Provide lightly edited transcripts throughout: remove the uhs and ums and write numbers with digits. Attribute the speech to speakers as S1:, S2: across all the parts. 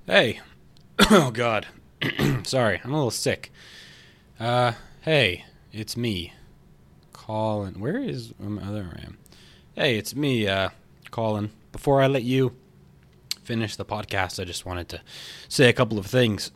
S1: Hey. Oh, God. Sorry, I'm a little sick. Hey, it's me. Colin. Where is... There I am. Hey, it's me, Colin. Before I let you finish the podcast, I just wanted to say a couple of things.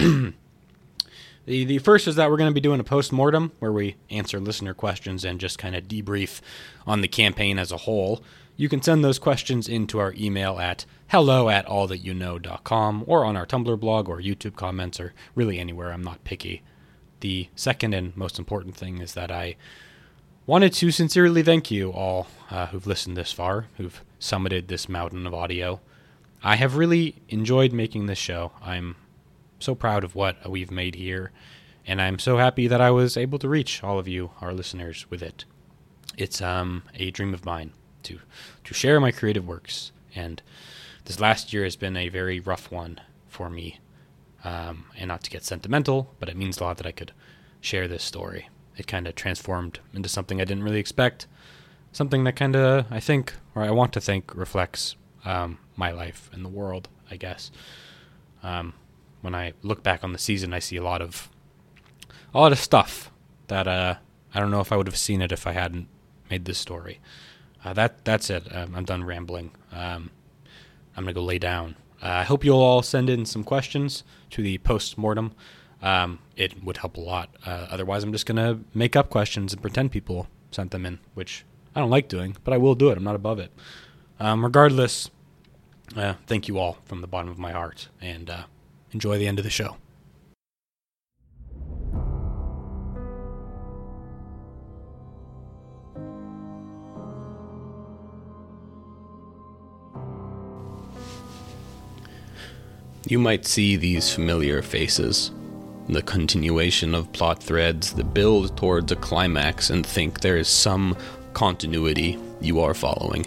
S1: The first is that we're going to be doing a post-mortem where we answer listener questions and just kind of debrief on the campaign as a whole. You can send those questions into our email at hello@allthatyouknow.com or on our Tumblr blog or YouTube comments or really anywhere. I'm not picky. The second and most important thing is that I wanted to sincerely thank you all who've listened this far, who've summited this mountain of audio. I have really enjoyed making this show. I'm so proud of what we've made here, and I'm so happy that I was able to reach all of you, our listeners, with it. It's a dream of mine to share my creative works, and this last year has been a very rough one for me. And not to get sentimental, but it means a lot that I could share this story. It kind of transformed into something I didn't really expect, something that kind of, I think, or I want to think, reflects my life and the world, I guess. When I look back on the season, I see a lot of stuff that I don't know if I would have seen it if I hadn't made this story. That's it. I'm done rambling. I'm gonna go lay down. I hope you'll all send in some questions to the post-mortem. It would help a lot. Otherwise, I'm just gonna make up questions and pretend people sent them in, which I don't like doing, but I will do it. I'm not above it. Regardless, thank you all from the bottom of my heart, and enjoy the end of the show. You might see these familiar faces, the continuation of plot threads that build towards a climax, and think there is some continuity you are following.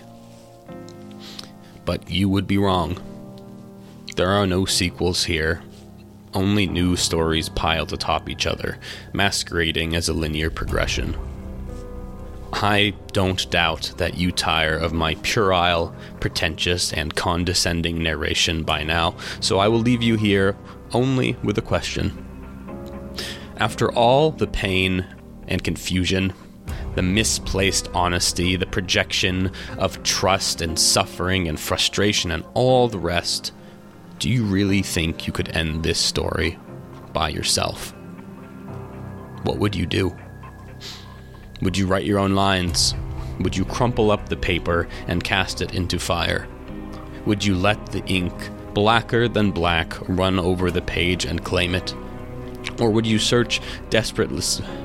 S1: But you would be wrong. There are no sequels here, only new stories piled atop each other, masquerading as a linear progression. I don't doubt that you tire of my puerile, pretentious, and condescending narration by now, so I will leave you here only with a question. After all the pain and confusion, the misplaced honesty, the projection of trust and suffering and frustration and all the rest, do you really think you could end this story by yourself? What would you do? Would you write your own lines? Would you crumple up the paper and cast it into fire? Would you let the ink, blacker than black, run over the page and claim it? Or would you search desperately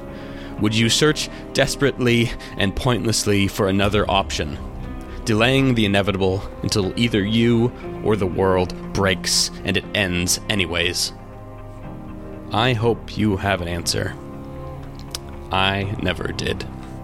S1: and pointlessly for another option, delaying the inevitable until either you or the world breaks and it ends anyways? I hope you have an answer. I never did.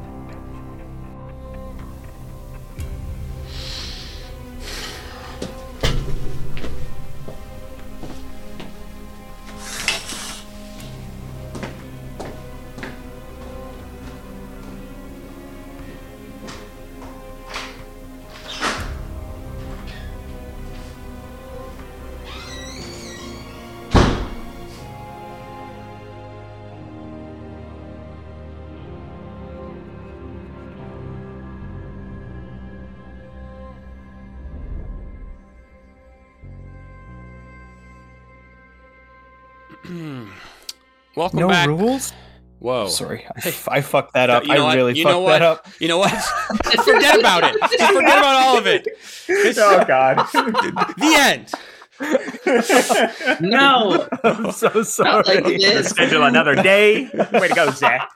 S1: Welcome
S2: no
S1: back.
S2: rules?
S1: Whoa.
S2: Sorry, I fucked that up.
S1: You know
S2: I really fucked that up.
S1: You know what? Just forget about it. Just forget about all of it.
S2: Oh, God.
S1: The end.
S3: No.
S2: I'm so sorry.
S3: Not like it is.
S2: Schedule another day. Way to go, Zach.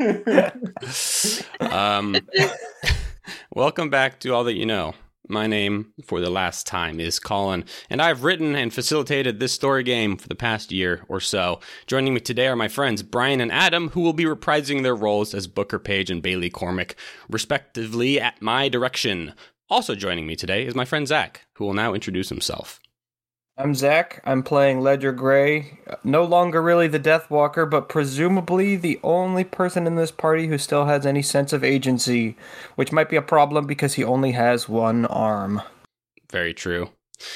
S1: Welcome back to All That You Know. My name, for the last time, is Colin, and I've written and facilitated this story game for the past year or so. Joining me today are my friends Brian and Adam, who will be reprising their roles as Booker Page and Bailey Cormack, respectively, at my direction. Also joining me today is my friend Zach, who will now introduce himself.
S2: I'm Zach. I'm playing Ledger Gray. No longer really the Deathwalker, but presumably the only person in this party who still has any sense of agency, which might be a problem because he only has one arm.
S1: Very true.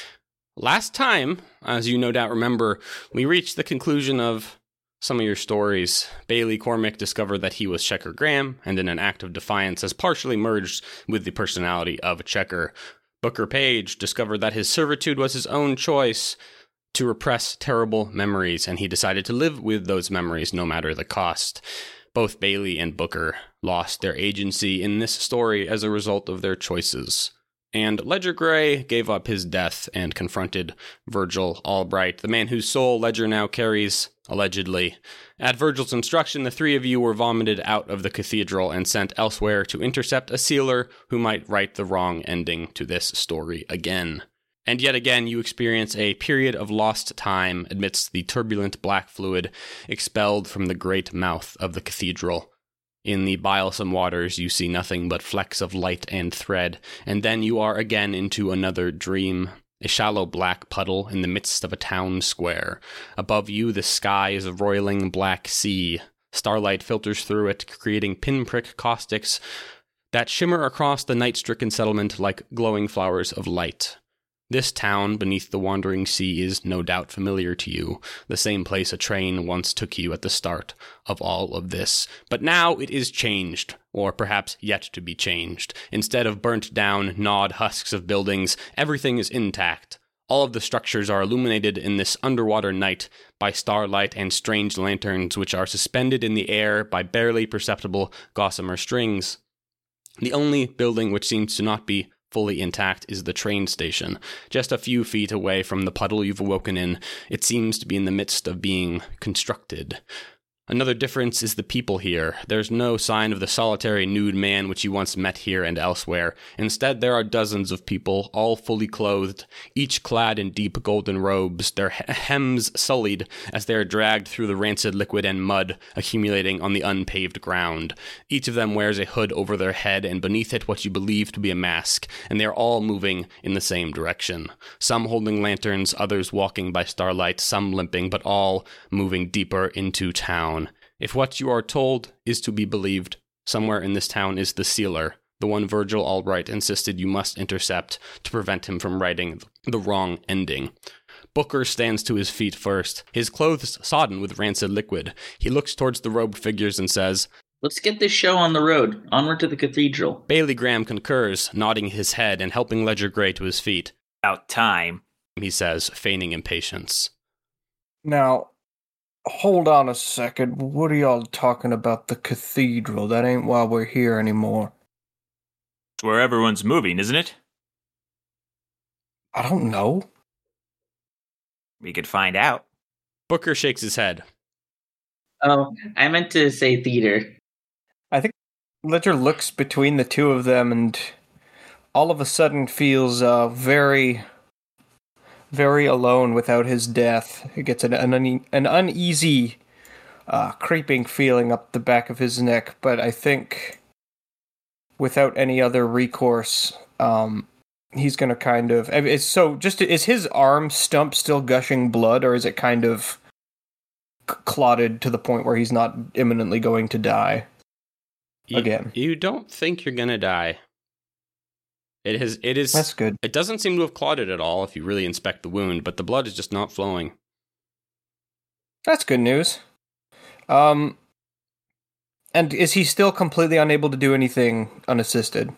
S3: Last time, as you no doubt remember, we reached the conclusion of some of your stories. Bailey Cormac discovered that he was Checker Graham, and in an act of defiance has partially merged with the personality of Checker. Booker Page discovered that his servitude was his own choice to repress terrible memories, and he decided to live with those memories no matter the cost. Both Bailey and Booker lost their agency in this story as a result of their choices. And Ledger Gray gave up his death and confronted Virgil Albright, the man whose soul Ledger now carries, allegedly. At Virgil's instruction, the three of you were vomited out of the cathedral and sent elsewhere to intercept a sealer who might write the wrong ending to this story again. And yet again, you experience a period of lost time amidst the turbulent black fluid expelled from the great mouth of the cathedral. In the bilesome waters, you see nothing but flecks of light and thread, and then you are again into another dream. A shallow black puddle in the midst of a town square. Above you, the sky is a roiling black sea. Starlight filters through it, creating pinprick caustics that shimmer across the night-stricken settlement like glowing flowers of light. This town beneath the wandering sea is no doubt familiar to you, the same place a train once took you at the start of all of this. But now it is changed, or perhaps yet to be changed. Instead of burnt down, gnawed husks of buildings, everything is intact. All of the structures are illuminated in this underwater night by starlight and strange lanterns which are suspended in the air by barely perceptible gossamer strings. The only building which seems to not be fully intact is the train station. Just a few feet away from the puddle you've awoken in, it seems to be in the midst of being constructed. Another difference is the people here. There's no sign of the solitary nude man which you once met here and elsewhere. Instead, there are dozens of people, all fully clothed, each clad in deep golden robes, their hems sullied as they are dragged through the rancid liquid and mud accumulating on the unpaved ground. Each of them wears a hood over their head, and beneath it what you believe to be a mask, and they are all moving in the same direction. Some holding lanterns, others walking by starlight, some limping, but all moving deeper into town. If what you are told is to be believed, somewhere in this town is the sealer, the one Virgil Albright insisted you must intercept to prevent him from writing the wrong ending. Booker stands to his feet first, his clothes sodden with rancid liquid. He looks towards the robed figures and says,
S4: "Let's get this show on the road, onward to the cathedral."
S3: Bailey Graham concurs, nodding his head and helping Ledger Gray to his feet.
S5: "About time,"
S3: he says, feigning impatience.
S2: Now, hold on a second. What are y'all talking about the cathedral? That ain't why we're here anymore.
S5: It's where everyone's moving, isn't it?
S2: I don't know.
S5: We could find out.
S3: Booker shakes his head.
S4: Oh, I meant to say theater.
S2: I think Ledger looks between the two of them and all of a sudden feels very, very alone without his death. He gets an uneasy, creeping feeling up the back of his neck, but I think without any other recourse, he's going to kind of... is his arm stump still gushing blood, or is it kind of clotted to the point where he's not imminently going to die again?
S3: You don't think you're going to die. It is.
S2: That's good.
S3: It doesn't seem to have clotted at all if you really inspect the wound, but the blood is just not flowing.
S2: That's good news. And is he still completely unable to do anything unassisted?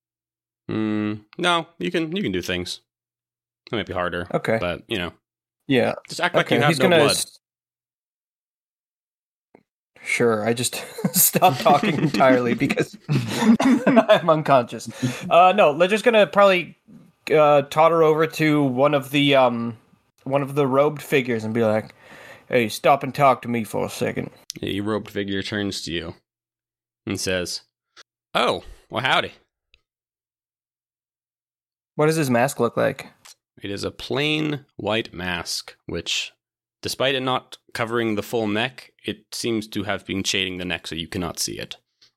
S3: No, you can do things. It might be harder.
S2: Okay.
S3: But,
S2: Yeah.
S3: just act like you have no blood.
S2: Sure, I just stopped talking entirely because I'm unconscious. No, Ledger's gonna probably totter over to one of the robed figures and be like, "Hey, stop and talk to me for a second."
S3: The robed figure turns to you and says, "Oh, well, howdy."
S2: What does his mask look like?
S3: It is a plain white mask, which, despite it not covering the full neck, it seems to have been shading the neck so you cannot see it.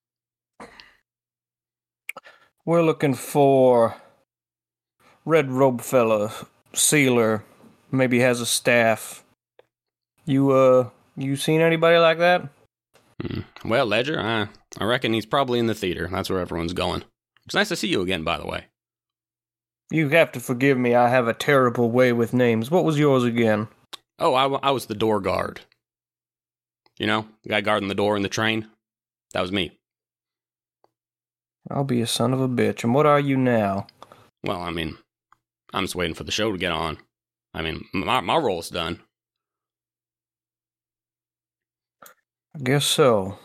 S2: We're looking for red robe fella, sealer, maybe has a staff. You seen anybody like that?
S3: Well, Ledger, I reckon he's probably in the theater. That's where everyone's going. It's nice to see you again, by the way.
S2: You have to forgive me, I have a terrible way with names. What was yours again?
S3: Oh, I was the door guard. You know, the guy guarding the door in the train? That was me.
S2: I'll be a son of a bitch. And what are you now?
S3: Well, I mean, I'm just waiting for the show to get on. I mean, my role's done.
S2: I guess so.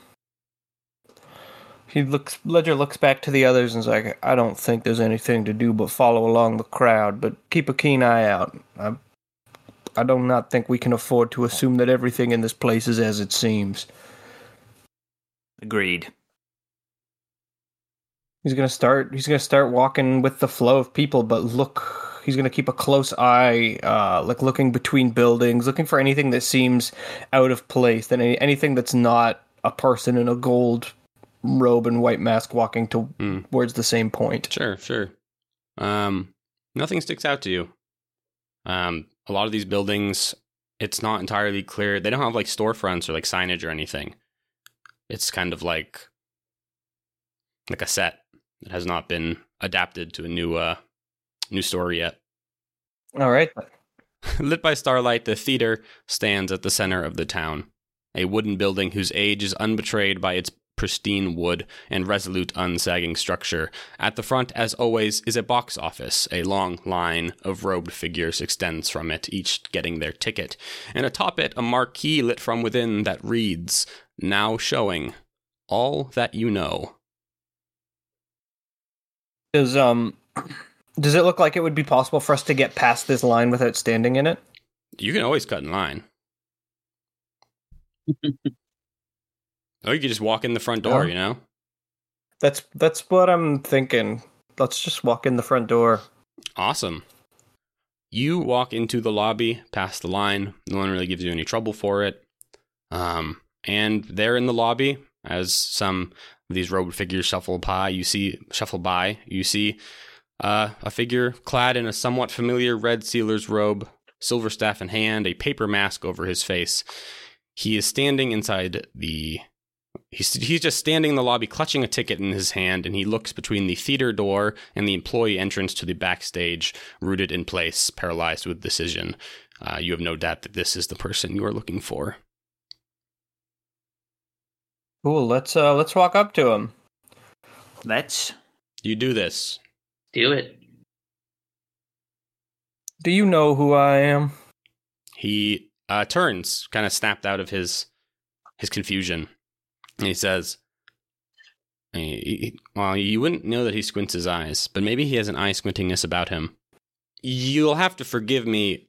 S2: Ledger looks back to the others and is like, I don't think there's anything to do but follow along the crowd, but keep a keen eye out. I do not think we can afford to assume that everything in this place is as it seems.
S5: Agreed.
S2: He's gonna start walking with the flow of people, but he's gonna keep a close eye, like looking between buildings, looking for anything that seems out of place, anything that's not a person in a gold robe and white mask walking towards the same point.
S3: Sure. Nothing sticks out to you. A lot of these buildings, it's not entirely clear. They don't have like storefronts or like signage or anything. It's kind of like a set that has not been adapted to a new story yet.
S2: All right.
S3: Lit by starlight, the theater stands at the center of the town. A wooden building whose age is unbetrayed by its pristine wood and resolute, unsagging structure. At the front, as always, is a box office. A long line of robed figures extends from it, each getting their ticket. And atop it, a marquee lit from within that reads, "Now showing all that you know."
S2: Does it look like it would be possible for us to get past this line without standing in it?
S3: You can always cut in line. Or you could just walk in the front door, you know?
S2: That's what I'm thinking. Let's just walk in the front door.
S3: Awesome. You walk into the lobby, past the line. No one really gives you any trouble for it. And there in the lobby, as some of these robed figures shuffle by, you see a figure clad in a somewhat familiar red sealer's robe, silver staff in hand, a paper mask over his face. He is standing inside He's just standing in the lobby, clutching a ticket in his hand, and he looks between the theater door and the employee entrance to the backstage, rooted in place, paralyzed with decision. You have no doubt that this is the person you are looking for.
S2: Cool. Let's walk up to him.
S5: Let's.
S3: You do this.
S4: Do it.
S2: Do you know who I am?
S3: He turns, kind of snapped out of his confusion. And he says, well, you wouldn't know that he squints his eyes, but maybe he has an eye squintingness about him. You'll have to forgive me.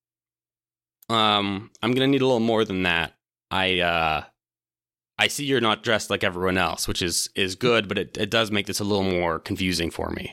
S3: I'm going to need a little more than that. I see you're not dressed like everyone else, which is good, but it does make this a little more confusing for me.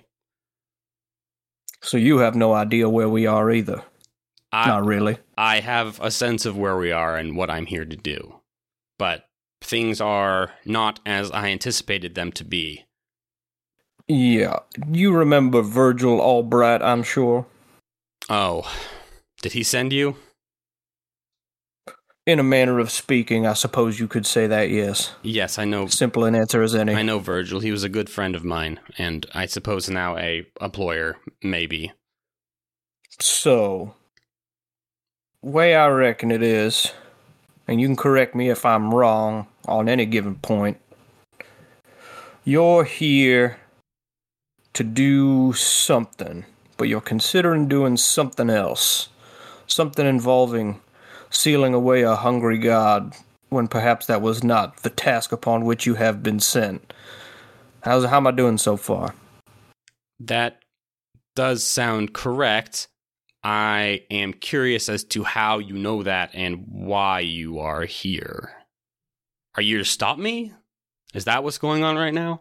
S2: So you have no idea where we are either? Not really.
S3: I have a sense of where we are and what I'm here to do. But things are not as I anticipated them to be.
S2: Yeah. You remember Virgil Albright, I'm sure.
S3: Oh. Did he send you?
S2: In a manner of speaking, I suppose you could say that, yes.
S3: Yes, I know.
S2: Simple an answer as any.
S3: I know Virgil. He was a good friend of mine, and I suppose now a employer, maybe.
S2: So, way I reckon it is, and you can correct me if I'm wrong on any given point, you're here to do something, but you're considering doing something else. Something involving sealing away a hungry god, when perhaps that was not the task upon which you have been sent. How am I doing so far?
S3: That does sound correct. I am curious as to how you know that and why you are here. Are you here to stop me? Is that what's going on right now?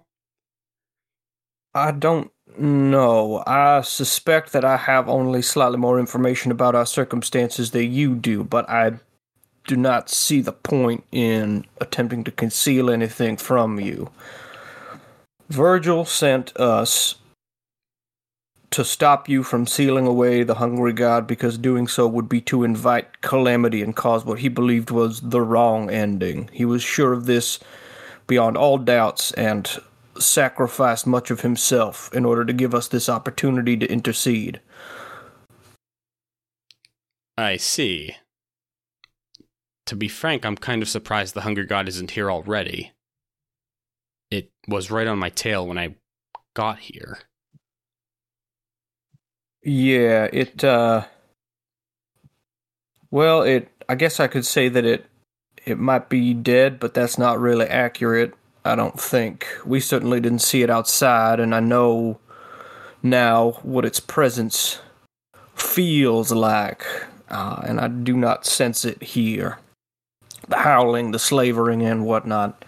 S2: I don't know. I suspect that I have only slightly more information about our circumstances than you do, but I do not see the point in attempting to conceal anything from you. Virgil sent us to stop you from sealing away the hungry god because doing so would be to invite calamity and cause what he believed was the wrong ending. He was sure of this beyond all doubts, and sacrificed much of himself in order to give us this opportunity to intercede.
S3: I see. To be frank, I'm kind of surprised the Hunger God isn't here already. It was right on my tail when I got here.
S2: Yeah, I guess I could say that it might be dead, but that's not really accurate, I don't think. We certainly didn't see it outside, and I know now what its presence feels like, and I do not sense it here. The howling, the slavering, and whatnot.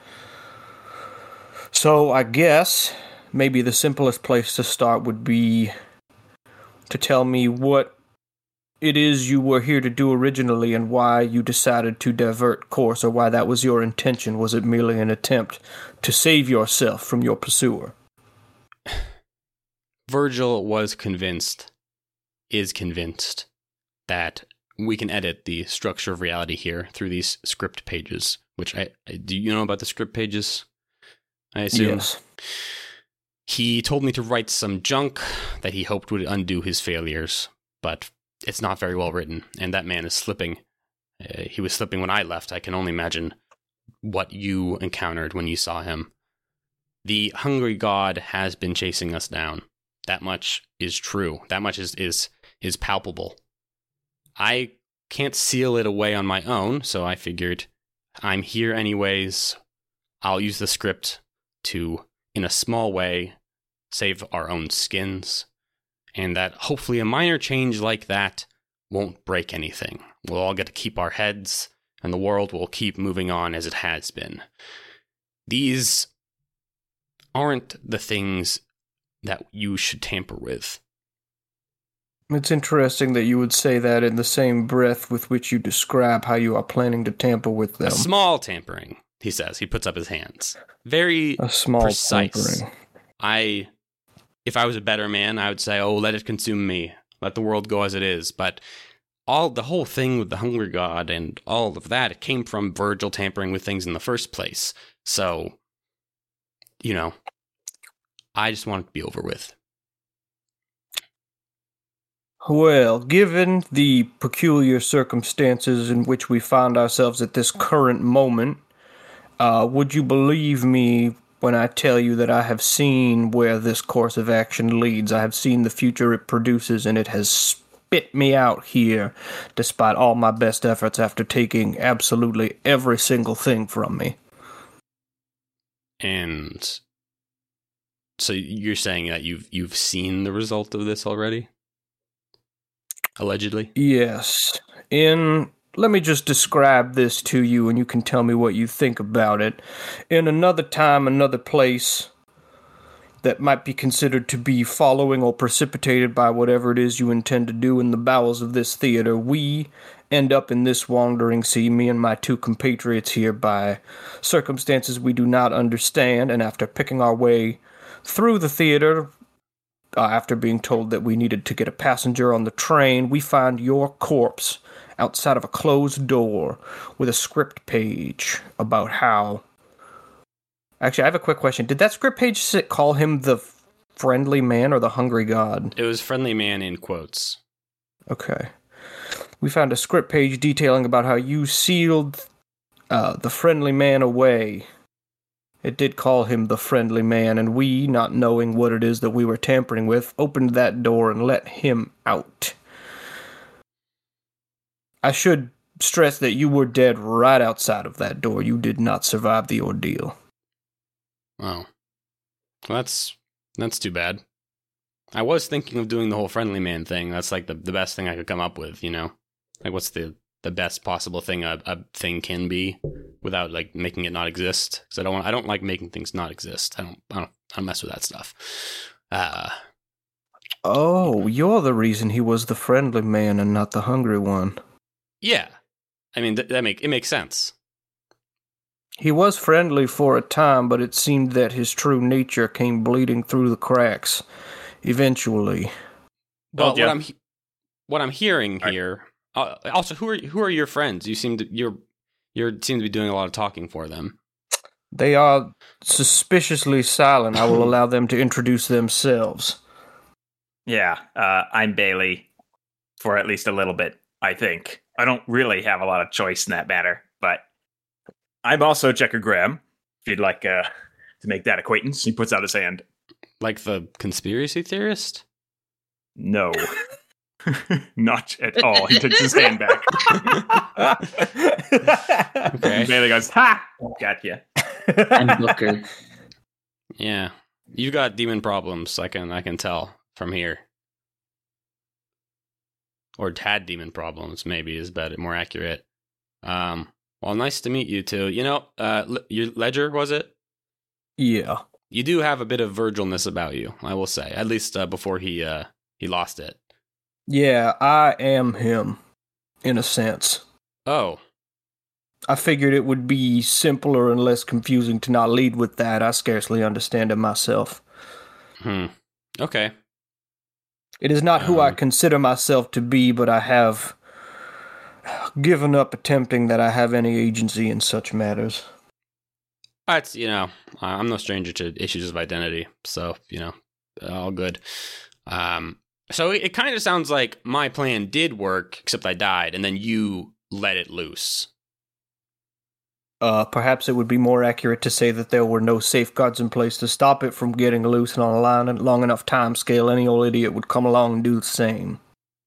S2: So I guess maybe the simplest place to start would be to tell me what it is you were here to do originally and why you decided to divert course, or why that was your intention. Was it merely an attempt to save yourself from your pursuer?
S3: Virgil is convinced, that we can edit the structure of reality here through these script pages, which do you know about the script pages? I assume.
S2: Yes.
S3: He told me to write some junk that he hoped would undo his failures, but it's not very well written, and that man is slipping. He was slipping when I left. I can only imagine what you encountered when you saw him. The Hungry God has been chasing us down. That much is true. That much is palpable. I can't seal it away on my own, so I figured I'm here anyways. I'll use the script to, in a small way, save our own skins, and that hopefully a minor change like that won't break anything. We'll all get to keep our heads, and the world will keep moving on as it has been. These aren't the things that you should tamper with.
S2: It's interesting that you would say that in the same breath with which you describe how you are planning to tamper with them.
S3: A small tampering, he says. He puts up his hands. Very
S2: a small
S3: precise.
S2: Tampering.
S3: If I was a better man, I would say, oh, let it consume me. Let the world go as it is. But the whole thing with the Hungry God and all of that, it came from Virgil tampering with things in the first place. So, I just want it to be over with.
S2: Well, given the peculiar circumstances in which we find ourselves at this current moment, would you believe me when I tell you that I have seen where this course of action leads? I have seen the future it produces, and it has spit me out here, despite all my best efforts, after taking absolutely every single thing from me.
S3: And so you're saying that you've seen the result of this already? Allegedly?
S2: Yes. Let me just describe this to you, and you can tell me what you think about it. In another time, another place that might be considered to be following or precipitated by whatever it is you intend to do in the bowels of this theater, we end up in this wandering sea, me and my two compatriots here, by circumstances we do not understand, and after picking our way through the theater, after being told that we needed to get a passenger on the train, we find your corpse outside of a closed door with a script page about how... Actually, I have a quick question. Did that script page call him the Friendly Man or the Hungry God?
S3: It was Friendly Man in quotes.
S2: Okay. We found a script page detailing about how you sealed the Friendly Man away. It did call him the Friendly Man, and we, not knowing what it is that we were tampering with, opened that door and let him out. I should stress that you were dead right outside of that door. You did not survive the ordeal.
S3: Oh. Well, that's too bad. I was thinking of doing the whole Friendly Man thing. That's like the best thing I could come up with, Like, what's the best possible thing a thing can be without, like, making it not exist? Because I don't like making things not exist. I don't mess with that stuff.
S2: Oh, you're the reason he was the Friendly Man and not the Hungry one.
S3: Yeah. I mean, it makes sense.
S2: He was friendly for a time, but it seemed that his true nature came bleeding through the cracks eventually.
S3: Well, yeah. What I'm hearing here. Also, who are your friends? You seem to be doing a lot of talking for them.
S2: They are suspiciously silent. I will allow them to introduce themselves.
S5: Yeah, I'm Bailey for at least a little bit, I think. I don't really have a lot of choice in that matter, but I'm also Checker Graham, if you'd like to make that acquaintance. He puts out his hand.
S3: Like the conspiracy theorist?
S5: No. Not at all. He takes his hand back.
S3: Okay.
S5: Bailey goes, ha! Gotcha.
S4: I'm Booker.
S3: Yeah. You got demon problems, I can tell from here. Or had demon problems, maybe is better, more accurate. Well, nice to meet you two. You know, your Ledger, was it?
S2: Yeah.
S3: You do have a bit of Virgilness about you, I will say. At least before he lost it.
S2: Yeah, I am him, in a sense.
S3: Oh.
S2: I figured it would be simpler and less confusing to not lead with that. I scarcely understand it myself.
S3: Okay.
S2: It is not who I consider myself to be, but I have given up attempting that I have any agency in such matters.
S3: That's, I'm no stranger to issues of identity, so, all good. So it kind of sounds like my plan did work, except I died, and then you let it loose.
S2: Perhaps it would be more accurate to say that there were no safeguards in place to stop it from getting loose, and on a long enough time scale, any old idiot would come along and do the same.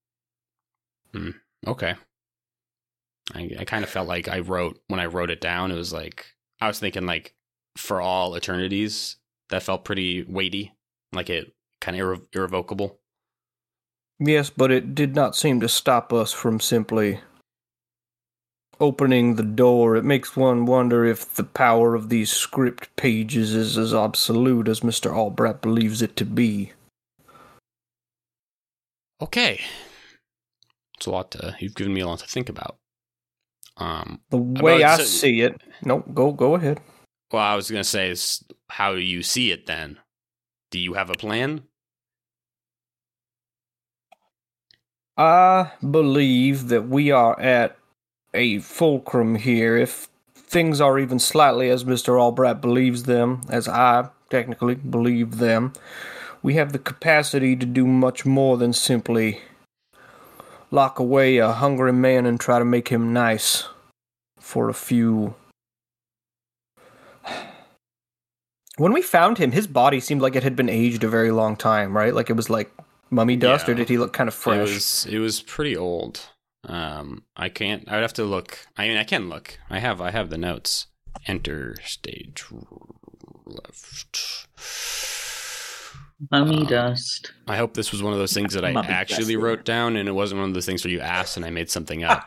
S3: Okay. I kind of felt like when I wrote it down, it was like, I was thinking like, for all eternities, that felt pretty weighty, like it kind of irrevocable.
S2: Yes, but it did not seem to stop us from simply opening the door. It makes one wonder if the power of these script pages is as absolute as Mr. Albrecht believes it to be.
S3: Okay. It's a lot you've given me a lot to think about.
S2: The way I see it... No, go ahead.
S3: Well, I was going to say is how you see it then. Do you have a plan?
S2: I believe that we are at a fulcrum here. If things are even slightly as Mr. Albrecht believes them, as I technically believe them, we have the capacity to do much more than simply lock away a hungry man and try to make him nice for a few... When we found him, his body seemed like it had been aged a very long time, right? Like it was like mummy dust, or did he look kind of fresh?
S3: It was pretty old. I would have to look. I mean, I can look. I have the notes. Enter stage left.
S4: Mummy dust.
S3: I hope this was one of those things that I actually wrote down, and it wasn't one of those things where you asked and I made something up.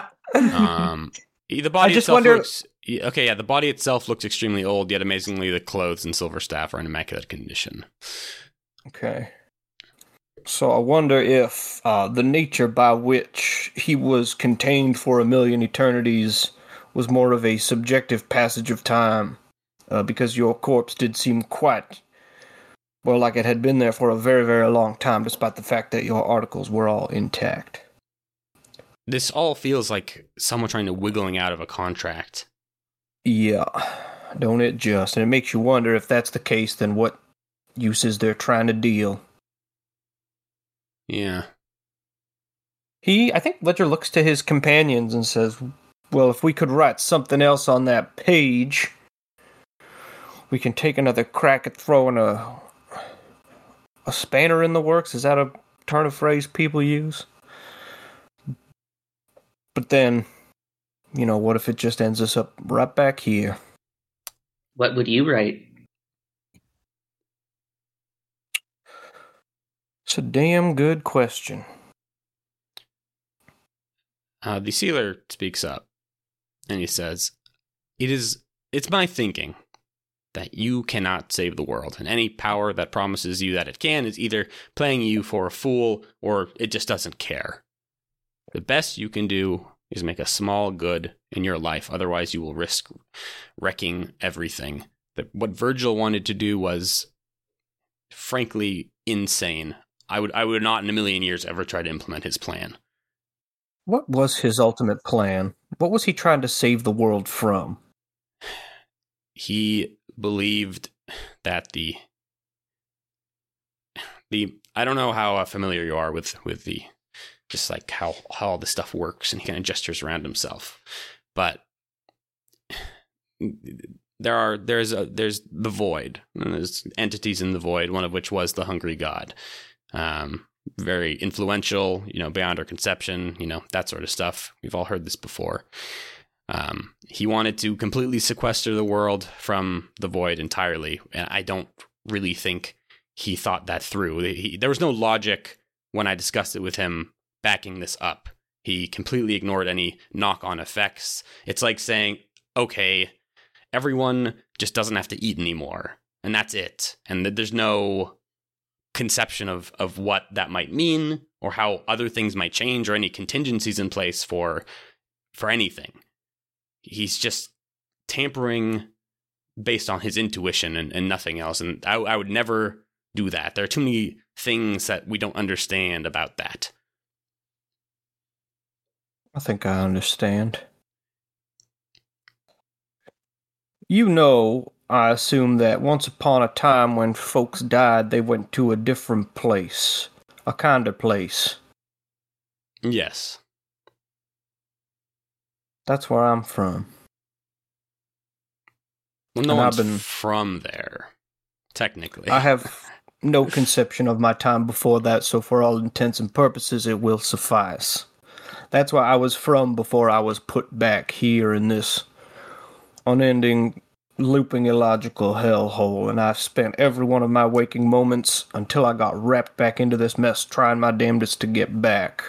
S3: The body itself looks... Okay, yeah, the body itself looks extremely old, yet amazingly the clothes and silver staff are in immaculate condition.
S2: Okay. So I wonder if the nature by which he was contained for 1,000,000 eternities was more of a subjective passage of time, because your corpse did seem quite, well, like it had been there for a very, very long time, despite the fact that your articles were all intact.
S3: This all feels like someone trying to wiggling out of a contract.
S2: Yeah, don't it just? And it makes you wonder if that's the case, then what uses they're trying to deal.
S3: Yeah.
S2: I think Ledger looks to his companions and says, well, if we could write something else on that page, we can take another crack at throwing a spanner in the works. Is that a turn of phrase people use? But then, what if it just ends us up right back here?
S4: What would you write?
S2: It's a damn good question.
S3: The sealer speaks up, and he says, It's my thinking that you cannot save the world, and any power that promises you that it can is either playing you for a fool, or it just doesn't care. The best you can do is make a small good in your life, otherwise you will risk wrecking everything. What Virgil wanted to do was, frankly, insane. I would not in 1,000,000 years ever try to implement his plan.
S2: What was his ultimate plan? What was he trying to save the world from?
S3: he believed that the I don't know how familiar you are with the just like how all this stuff works, and he kind of gestures around himself, but there's the void, and there's entities in the void, one of which was the hungry god. Very influential, beyond our conception, that sort of stuff. We've all heard this before. He wanted to completely sequester the world from the void entirely, and I don't really think he thought that through. There was no logic when I discussed it with him backing this up. He completely ignored any knock-on effects. It's like saying, okay, everyone just doesn't have to eat anymore, and that's it. And there's no conception of what that might mean, or how other things might change, or any contingencies in place for anything. He's just tampering based on his intuition and nothing else. And I would never do that. There are too many things that we don't understand about that.
S2: I think I understand. I assume that once upon a time when folks died, they went to a different place. A kind of place.
S3: Yes.
S2: That's where I'm from.
S3: Well, no one's from there, technically.
S2: I have no conception of my time before that, so for all intents and purposes, it will suffice. That's where I was from before I was put back here in this unending, looping, illogical hellhole, and I've spent every one of my waking moments until I got wrapped back into this mess trying my damnedest to get back.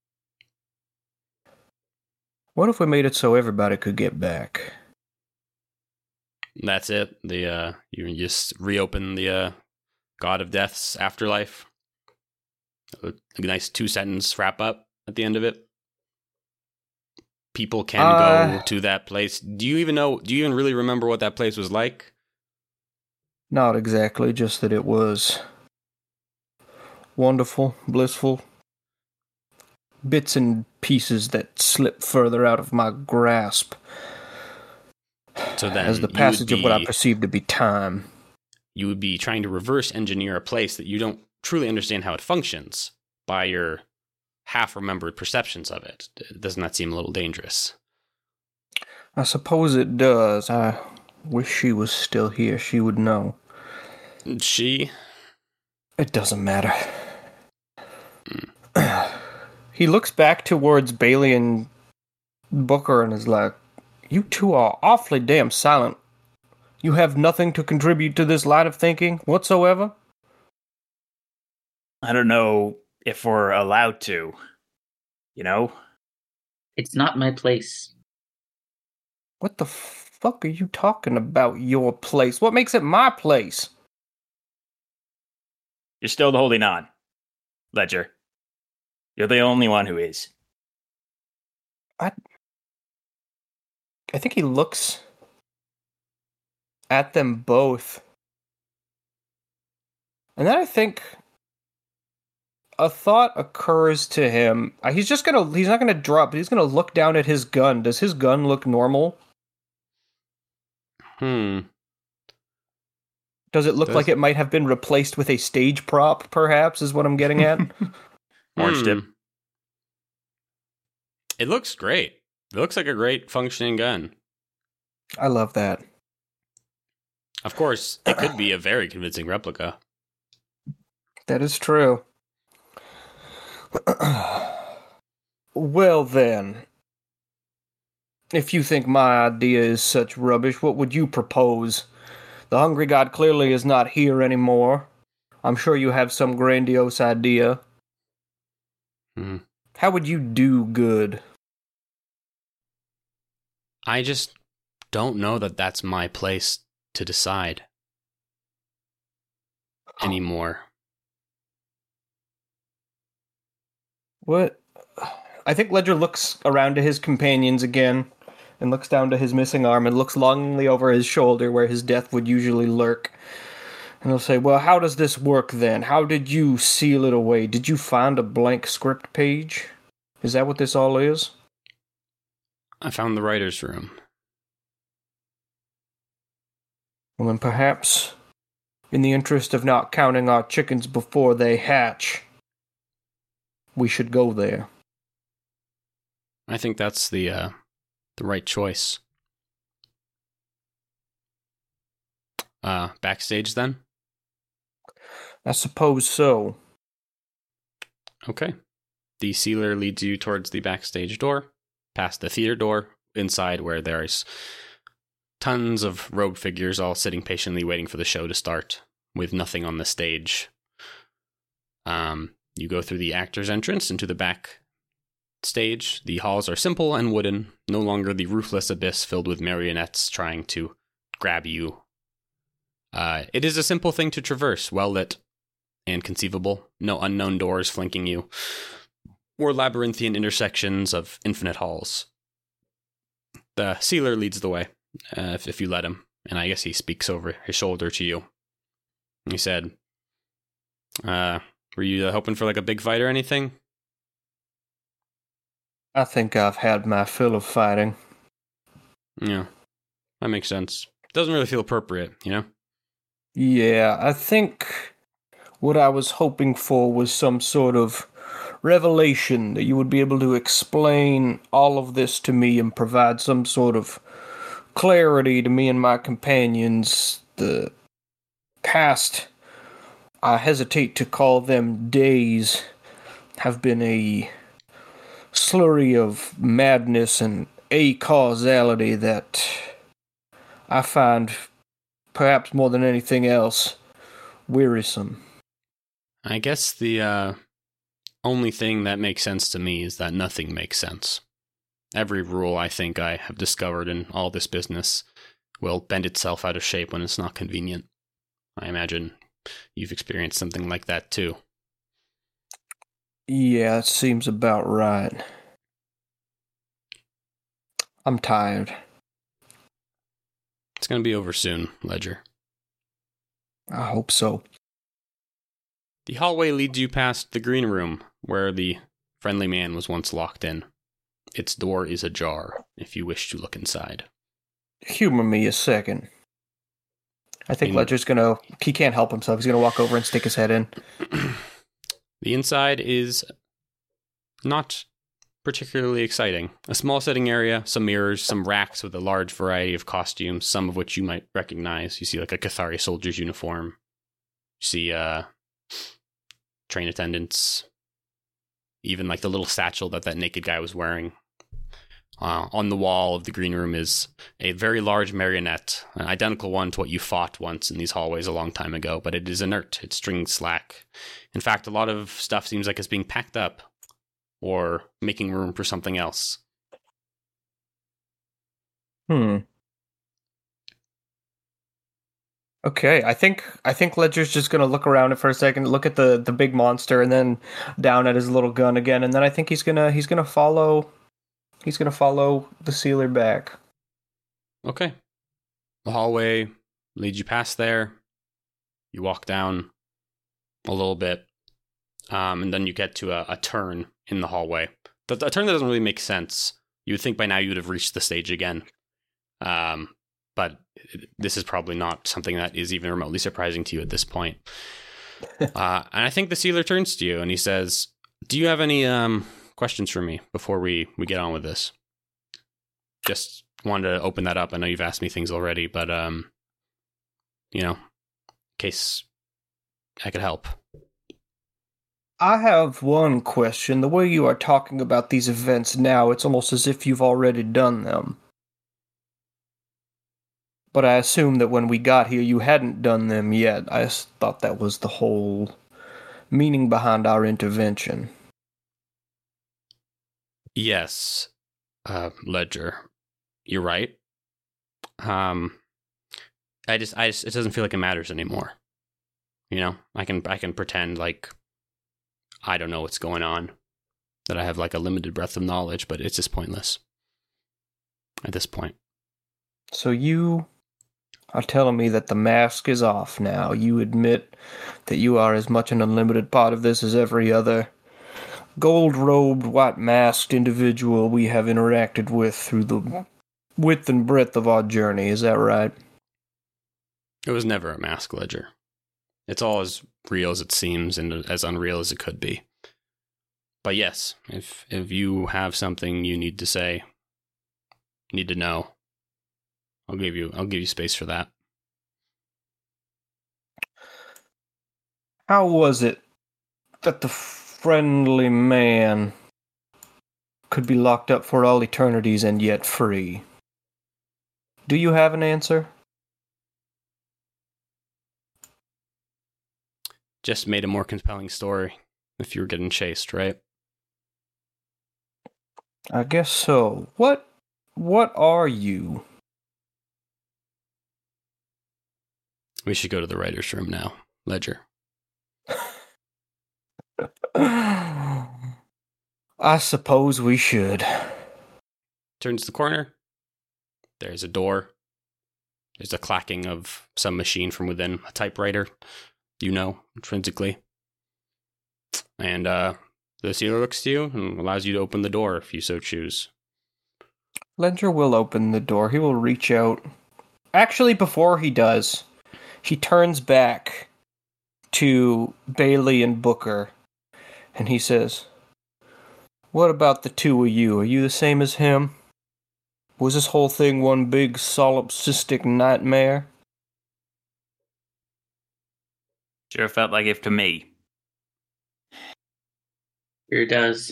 S2: What if we made it so everybody could get back?
S3: That's it. You just reopen the God of Death's afterlife. A nice 2-sentence wrap up at the end of it. People can go to that place. Do you even really remember what that place was like?
S2: Not exactly, just that it was wonderful, blissful. Bits and pieces that slip further out of my grasp.
S3: So then,
S2: as the passage of what I perceive to be time.
S3: You would be trying to reverse engineer a place that you don't truly understand how it functions by your half-remembered perceptions of it. Doesn't that seem a little dangerous?
S2: I suppose it does. I wish she was still here. She would know.
S3: She?
S2: It doesn't matter. He looks back towards Bailey and Booker and is like, "You two are awfully damn silent. You have nothing to contribute to this line of thinking whatsoever?"
S5: I don't know if we're allowed to.
S4: It's not my place.
S2: What the fuck are you talking about, your place? What makes it my place?
S5: You're still holding on, Ledger. You're the only one who is.
S2: I think he looks at them both. And then I think a thought occurs to him. He's not gonna drop, but he's gonna look down at his gun. Does his gun look normal? Does it look like it might have been replaced with a stage prop, perhaps, is what I'm getting at?
S5: Orange dip.
S3: It looks great. It looks like a great functioning gun.
S2: I love that.
S3: Of course, it could be a very convincing replica.
S2: That is true. Well then, if you think my idea is such rubbish, what would you propose? The Hungry God clearly is not here anymore. I'm sure you have some grandiose idea. How would you do good?
S3: I just don't know that that's my place to decide anymore.
S2: What? I think Ledger looks around to his companions again, and looks down to his missing arm, and looks longingly over his shoulder where his death would usually lurk. And he'll say, "Well, how does this work then? How did you seal it away? Did you find a blank script page? Is that what this all is?"
S3: I found the writer's room.
S2: Well, then perhaps, in the interest of not counting our chickens before they hatch, we should go there.
S3: I think that's the right choice. Backstage then?
S2: I suppose so.
S3: Okay. The sealer leads you towards the backstage door, past the theater door, inside where there's tons of robed figures all sitting patiently waiting for the show to start, with nothing on the stage. You go through the actor's entrance into the back stage. The halls are simple and wooden, no longer the roofless abyss filled with marionettes trying to grab you. It is a simple thing to traverse, well lit and conceivable, no unknown doors flanking you, or labyrinthian intersections of infinite halls. The sealer leads the way, if you let him, and I guess he speaks over his shoulder to you. He said, were you hoping for like a big fight or anything?
S2: I think I've had my fill of fighting.
S3: Yeah, that makes sense. Doesn't really feel appropriate, you know?
S2: Yeah, I think what I was hoping for was some sort of revelation that you would be able to explain all of this to me and provide some sort of clarity to me and my companions. The past, I hesitate to call them days, have been a slurry of madness and acausality that I find, perhaps more than anything else, wearisome.
S3: I guess the only thing that makes sense to me is that nothing makes sense. Every rule I think I have discovered in all this business will bend itself out of shape when it's not convenient. I imagine you've experienced something like that too.
S2: Yeah, it seems about right. I'm tired.
S3: It's going to be over soon, Ledger.
S2: I hope so.
S3: The hallway leads you past the green room, where the friendly man was once locked in. Its door is ajar, if you wish to look inside.
S2: Humor me a second. I think Ledger's gonna... He can't help himself. He's gonna walk over and stick his head in.
S3: The inside is not particularly exciting. A small sitting area, some mirrors, some racks with a large variety of costumes, some of which you might recognize. You see like a Cathari soldier's uniform. You see train attendants. Even like the little satchel that naked guy was wearing. On the wall of the green room is a very large marionette, an identical one to what you fought once in these hallways a long time ago, but it is inert. It's stringed slack. In fact, a lot of stuff seems like it's being packed up or making room for something else.
S2: Okay, I think Ledger's just gonna look around it for a second, look at the big monster, and then down at his little gun again, and then I think he's gonna follow the sealer back.
S3: Okay. The hallway leads you past there. You walk down a little bit, and then you get to a turn in the hallway. A turn that doesn't really make sense. You would think by now you would have reached the stage again. But this is probably not something that is even remotely surprising to you at this point. And I think the sealer turns to you and he says, do you have any questions for me before we get on with this? Just wanted to open that up. I know you've asked me things already, but, in case I could help.
S2: I have one question. The way you are talking about these events now, it's almost as if you've already done them. But I assume that when we got here, you hadn't done them yet. I thought that was the whole meaning behind our intervention.
S3: Yes, Ledger, you're right. It doesn't feel like it matters anymore. I can pretend like I don't know what's going on, that I have like a limited breadth of knowledge, but it's just pointless at this point.
S2: So you are telling me that the mask is off now. You admit that you are as much an unlimited part of this as every other gold-robed, white-masked individual we have interacted with through the width and breadth of our journey. Is that right?
S3: It was never a mask, Ledger. It's all as real as it seems and as unreal as it could be. But yes, if you have something you need to say, need to know, I'll give you space for that.
S2: How was it that the friendly man could be locked up for all eternities and yet free? Do you have an answer?
S3: Just made a more compelling story if you were getting chased, right?
S2: I guess so. What are you?
S3: We should go to the writer's room now, Ledger.
S2: I suppose we should.
S3: Turns the corner. There's a door. There's a clacking of some machine from within, a typewriter, intrinsically. And the sealer looks to you and allows you to open the door if you so choose.
S2: Ledger will open the door. He will reach out. Actually, before he does, he turns back to Bailey and Booker, and he says, "What about the two of you? Are you the same as him? Was this whole thing one big solipsistic nightmare?"
S5: Sure felt like it to me.
S4: Sure does.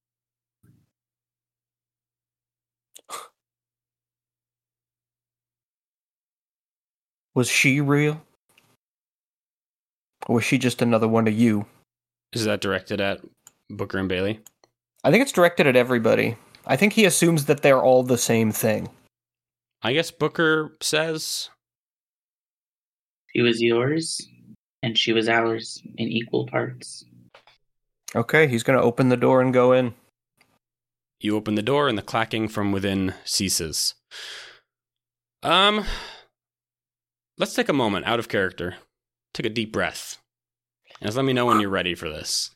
S2: Was she real? Or was she just another one of you?
S3: Is that directed at Booker and Bailey?
S2: I think it's directed at everybody. I think he assumes that they're all the same thing.
S3: I guess Booker says...
S4: She was yours, and she was ours in equal parts.
S2: Okay, he's going to open the door and go in.
S3: You open the door and the clacking from within ceases. Let's take a moment out of character. Take a deep breath. And just let me know when you're ready for this.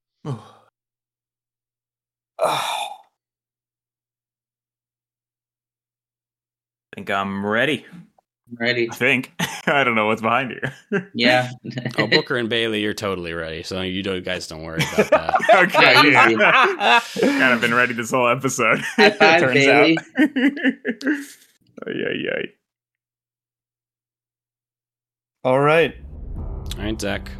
S5: Think I'm ready.
S4: I'm ready.
S5: I think. I don't know what's behind you.
S4: Yeah.
S3: Oh, Booker and Bailey, you're totally ready. So guys don't worry about that.
S5: Okay,
S4: Yeah,
S5: yeah. Kind of been ready this whole episode.
S4: High five,
S5: turns
S4: Bailey.
S5: out. Ay.
S2: All right.
S3: All right, Zach.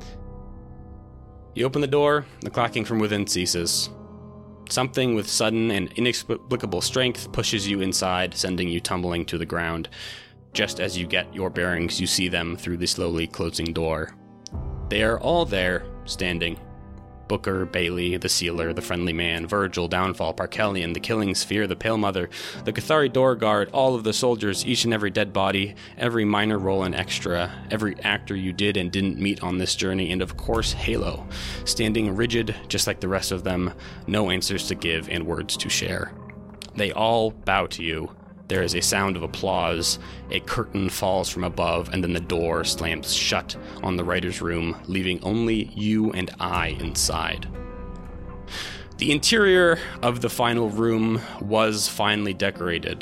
S3: You open the door, the clacking from within ceases. Something with sudden and inexplicable strength pushes you inside, sending you tumbling to the ground. Just as you get your bearings, you see them through the slowly closing door. They are all there, standing. Booker, Bailey, the Sealer, the Friendly Man, Virgil, Downfall, Parkelion, the Killing Sphere, the Pale Mother, the Cathari Door Guard, all of the soldiers, each and every dead body, every minor role and extra, every actor you did and didn't meet on this journey, and of course Halo, standing rigid just like the rest of them, no answers to give and words to share. They all bow to you. There is a sound of applause, a curtain falls from above, and then the door slams shut on the writer's room, leaving only you and I inside. The interior of the final room was simply decorated.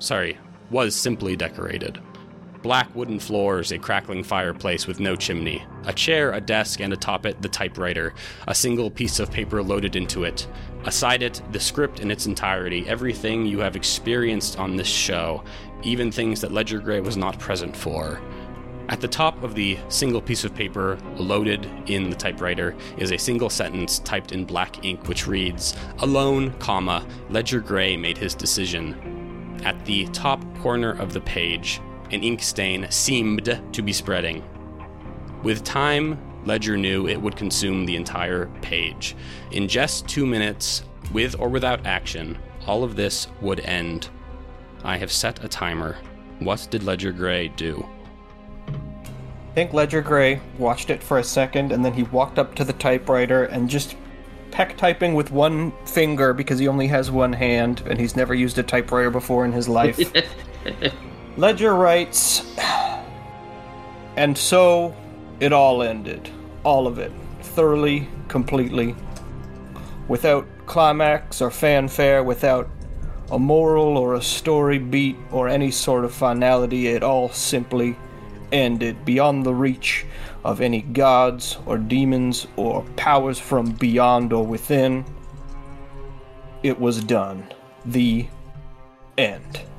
S3: Black wooden floors, a crackling fireplace with no chimney, a chair, a desk, and atop it, the typewriter, a single piece of paper loaded into it. Aside it, the script in its entirety, everything you have experienced on this show, even things that Ledger Gray was not present for. At the top of the single piece of paper loaded in the typewriter is a single sentence typed in black ink which reads, "Alone, comma, Ledger Gray made his decision." At the top corner of the page, an ink stain seemed to be spreading. With time, Ledger knew it would consume the entire page. In just 2 minutes, with or without action, all of this would end. I have set a timer. What did Ledger Gray do?
S2: I think Ledger Gray watched it for a second, and then he walked up to the typewriter and just peck typing with one finger because he only has one hand, and he's never used a typewriter before in his life. Ledger writes, "And so it all ended. All of it. Thoroughly, completely. Without climax or fanfare, without a moral or a story beat or any sort of finality, it all simply ended beyond the reach of any gods or demons or powers from beyond or within. It was done. The end.